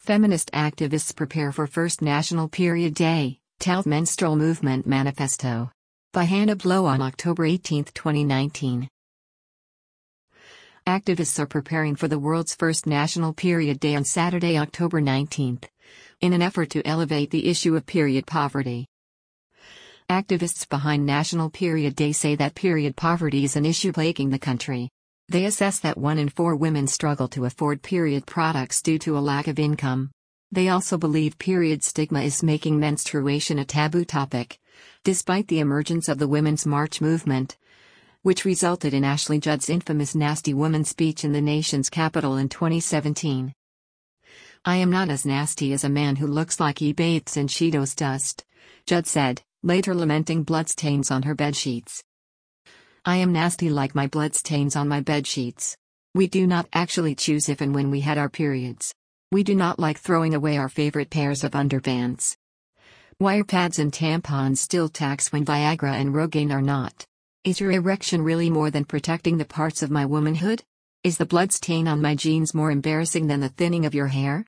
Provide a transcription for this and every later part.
Feminist activists prepare for first National Period Day, tells Menstrual Movement Manifesto. By Hannah Blow on October 18, 2019. Activists are preparing for the world's first National Period Day on Saturday, October 19, in an effort to elevate the issue of period poverty. Activists behind National Period Day say that period poverty is an issue plaguing the country. They assess that 1 in 4 women struggle to afford period products due to a lack of income. They also believe period stigma is making menstruation a taboo topic, despite the emergence of the Women's March movement, which resulted in Ashley Judd's infamous nasty woman speech in the nation's capital in 2017. "I am not as nasty as a man who looks like he bathes in Cheetos dust," Judd said, later lamenting bloodstains on her bedsheets. "I am nasty like my bloodstains on my bedsheets. We do not actually choose if and when we had our periods. We do not like throwing away our favorite pairs of underpants. Why are pads and tampons still taxed when Viagra and Rogaine are not? Is your erection really more than protecting the parts of my womanhood? Is the bloodstain on my jeans more embarrassing than the thinning of your hair?"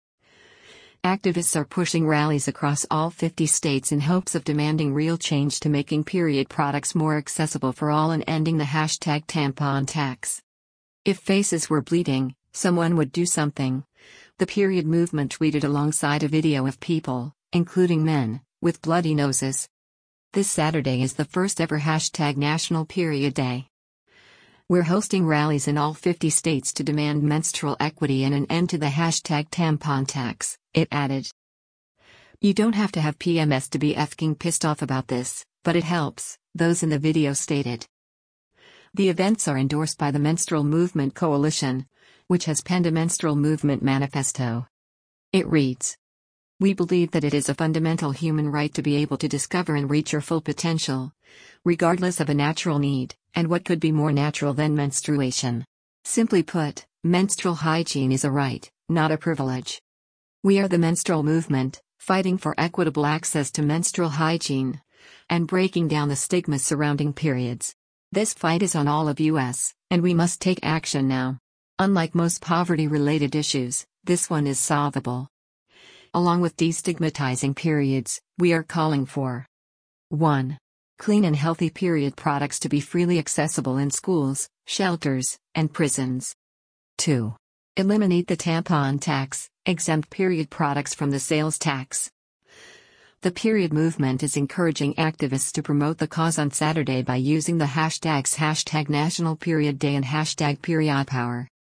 Activists are pushing rallies across all 50 states in hopes of demanding real change to making period products more accessible for all and ending the #tampon tax. "If faces were bleeding, someone would do something," the period movement tweeted alongside a video of people, including men, with bloody noses. This Saturday is the first ever #National Period Day. "We're hosting rallies in all 50 states to demand menstrual equity and an end to the #tampon tax," it added. "You don't have to have PMS to be effing pissed off about this, but it helps," those in the video stated. The events are endorsed by the Menstrual Movement Coalition, which has penned a Menstrual Movement Manifesto. It reads, "We believe that it is a fundamental human right to be able to discover and reach your full potential, regardless of a natural need, and what could be more natural than menstruation? Simply put, menstrual hygiene is a right, not a privilege. We are the menstrual movement, fighting for equitable access to menstrual hygiene, and breaking down the stigma surrounding periods. This fight is on all of us, and we must take action now. Unlike most poverty-related issues, this one is solvable. Along with destigmatizing periods, we are calling for 1. Clean and healthy period products to be freely accessible in schools, shelters, and prisons. 2. Eliminate the tampon tax, exempt period products from the sales tax." The period movement is encouraging activists to promote the cause on Saturday by using the hashtags #National Period Day and #PeriodPower.